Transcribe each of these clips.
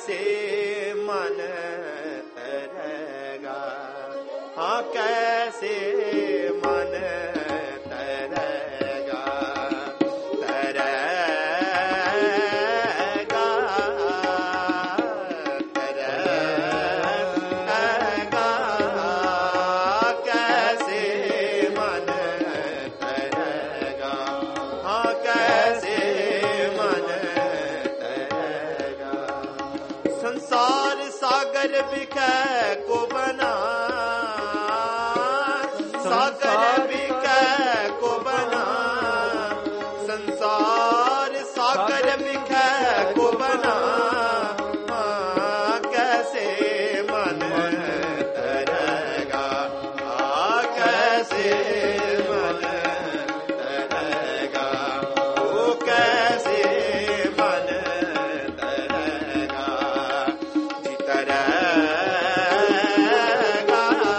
कैसे मन तरेगा, हाँ कैसे मन तरेगा, तरेगा, तरेगा, कैसे मन तरेगा, हाँ कैसे मन तरेगा। संसार सागर बिखे को बना, सागर बिखे को बना, संसार सागर बिखे को बना, हाँ कैसे मन तरेगा, हाँ कैसे मन तरेगा, ओ कैसे मन तरेगा, जी तरेगा,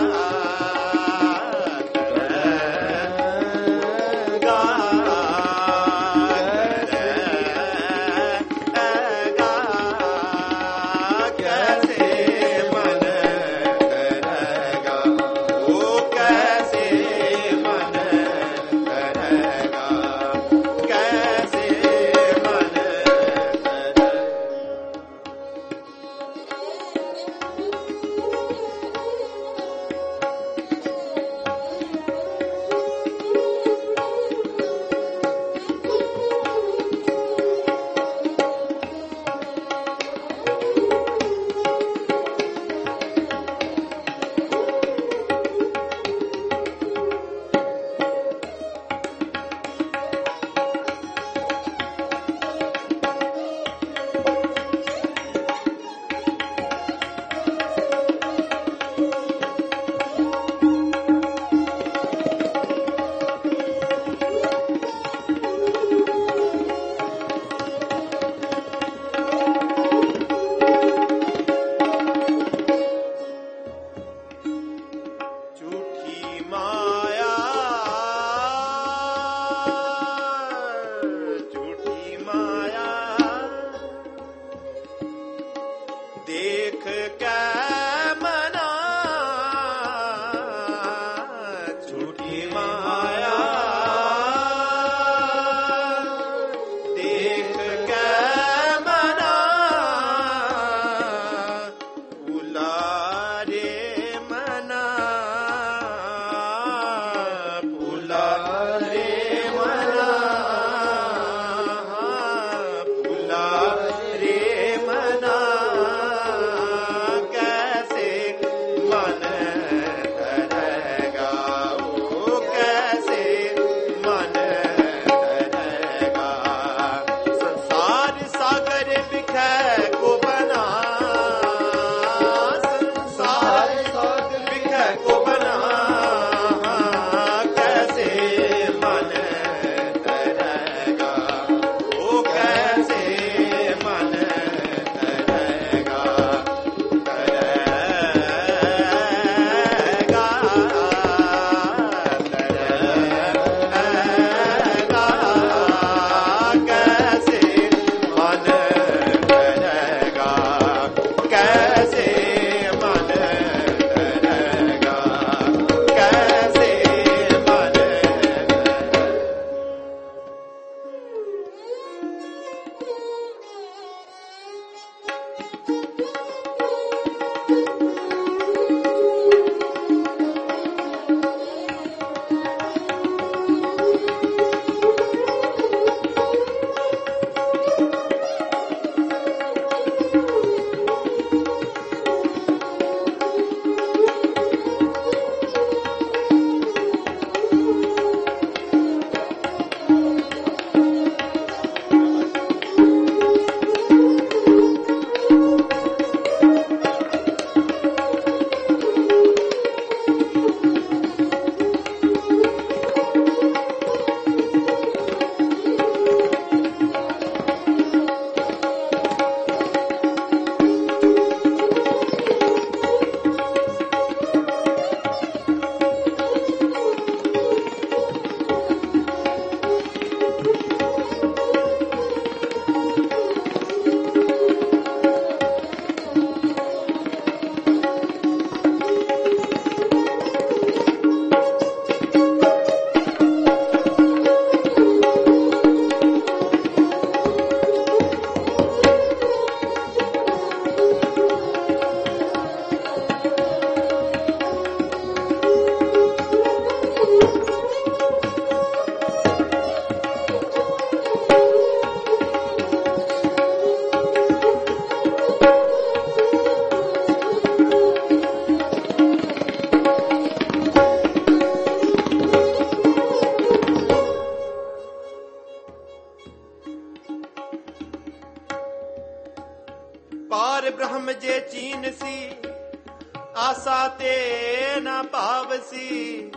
आसा ते न पावसी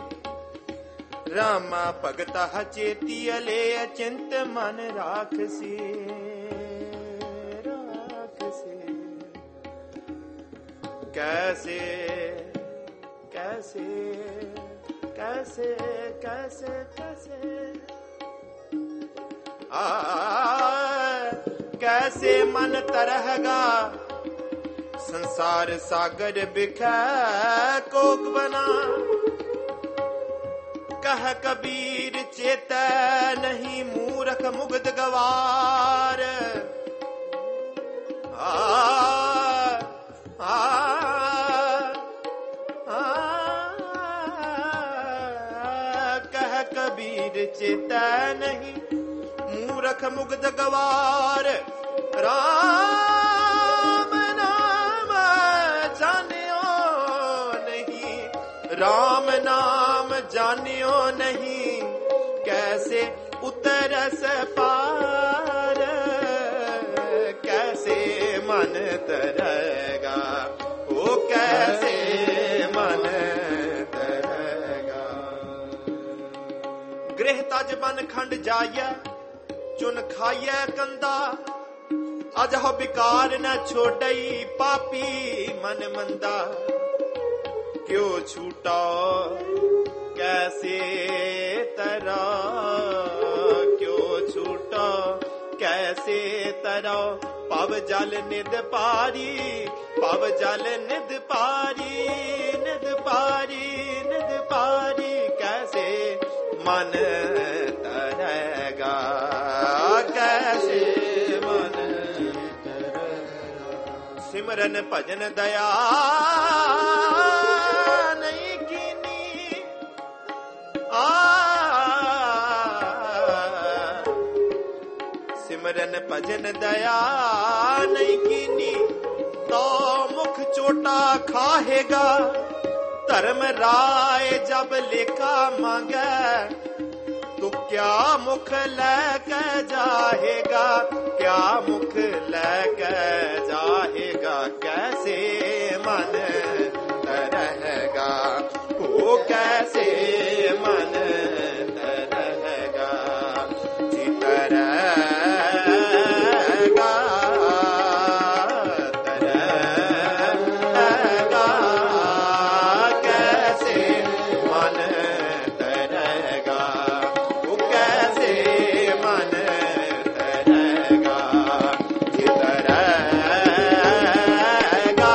रामा भगता चेती ले अचिंत मन राखसी कैसे कैसे कैसे कैसे कैसे कैसे मन तरहगा संसार सागर बिखै कोक बना कह कबीर चेतै नहीं मूरख मुग्ध गवार कह कबीर चेतै नहीं मूरख मुग्ध गवार राम नाम जानियो नहीं राम नाम जानियो नहीं कैसे उतरस पार कैसे मन तरगा ओ कैसे मन तरगा गृह तज बन खंड जाइए चुन खाइए कंदा अज हो बिकार न छोड़ई पापी मन मंदा क्यों छूटा कैसे तरा क्यों छूटा कैसे तरा पव जल निद पारी पव जल निद पारी निद पारी निद पारी कैसे मन तरगा कैसे मन सिमरन भजन दया नहीं कीनी सिमरन भजन दया नहीं कीनी तो मुख चोटा खाहेगा धर्म राय जब लेखा मांगे तू क्या मुख लेके जाएगा क्या मुख लेके जाएगा कैसे मन तरहगा वो कैसे मन तरहगा तरहगा तरहगा कैसे मन तरहगा वो कैसे मन तरहगा तरहगा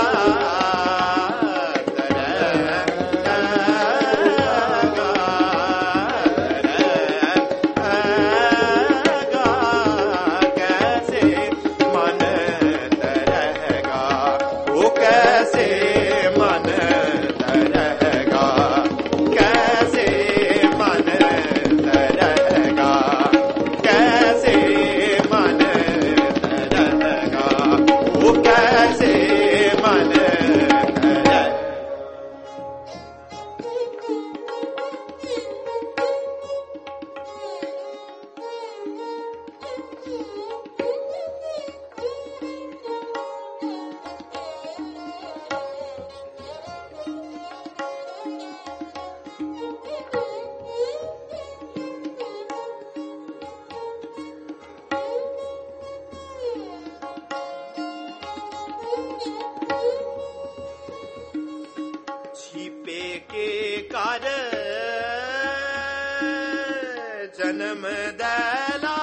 जन्म दैला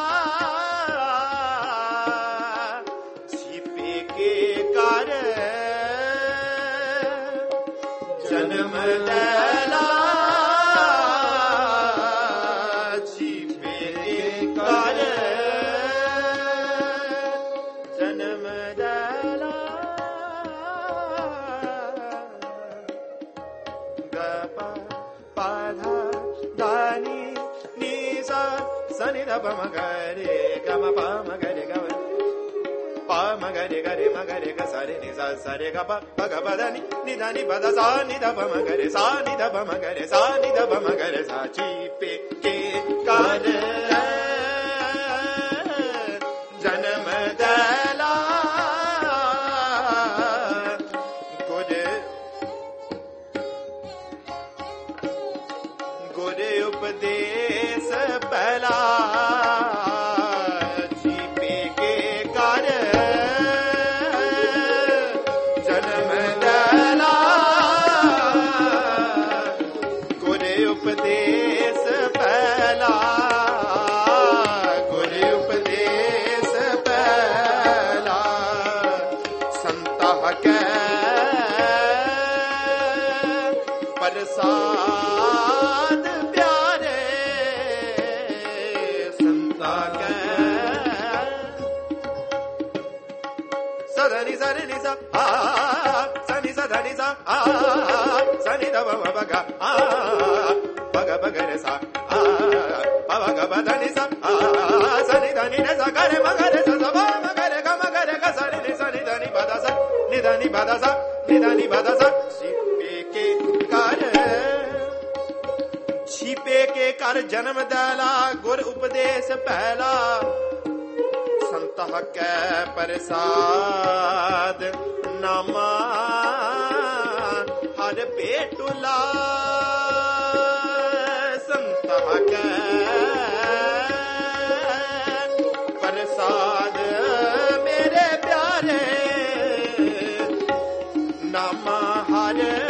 छिपे के कर जन्म दैला छिपे के कर जन्म दैला गपा पाधा दानी सनि ध म गरे ग म प म गरे ग प म गरे गरे म गरे ग सरे नि सा सरे ग प प ग प ध नि नि ध नि प ध सा नि ध प म गरे सा नि ध प म गरे सा नि ध प म गरे सा छिपे के कर जन्म दैला गुर प्रसाद प्यारे संता के सधनि सनि सा सनि सधनि सा सनि द ब ग बग बग रे सा बग बधनि सा सनि धनि रे सा ग रे मग रे सा ब मग रे ग मग रे ग सनि नि सनि धनि बद सा नि धनि बद सा नि धनि बद सा छिपे के कर जन्म दैला गुर उपदेश पहला संत कै प्रसाद नामा हर पेटुला संत कै प्रसाद मेरे प्यारे नामा हर